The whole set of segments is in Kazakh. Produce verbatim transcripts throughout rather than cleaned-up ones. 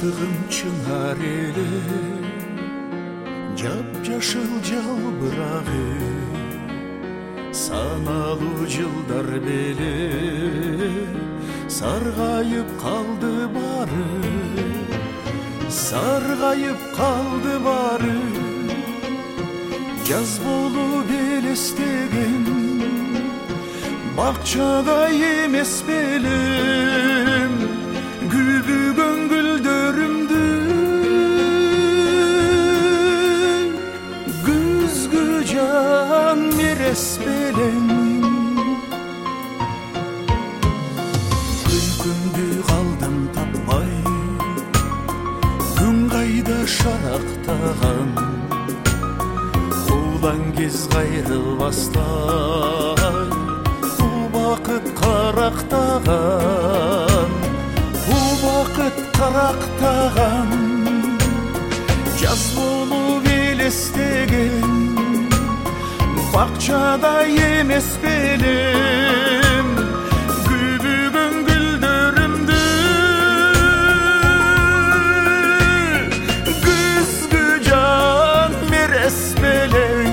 жаштығым чынар елі, жап-жашыл жалбырағы, саналу жылдар белі, сарғайып қалды бары, сарғайып қалды бары. Жаз болып елестеген бақшада емес белім, күбіген гүлдерімді күзгі жан мерес белем. Күлкімді қалдым таппай, күн қайда шарақтаған, қулан кез қайрылбастай, бұ бақыт қарақтаған, бұ бақыт қарақтаған. Жаз болып елестеген бақшада емес белем, күбіген гүлдерімді күзгі жан мерес белем.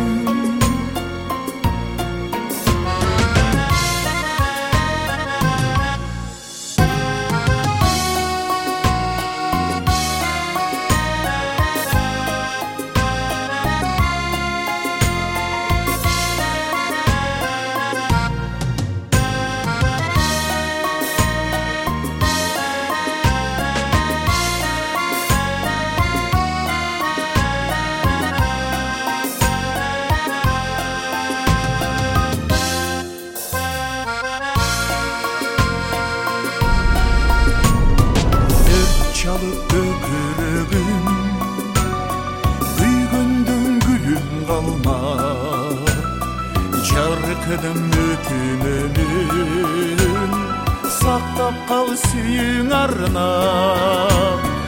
Çalıp öpürügüm, büyügündün gülüm kalmar, jarkıdım ötümünün, saktap kal süyün arnap.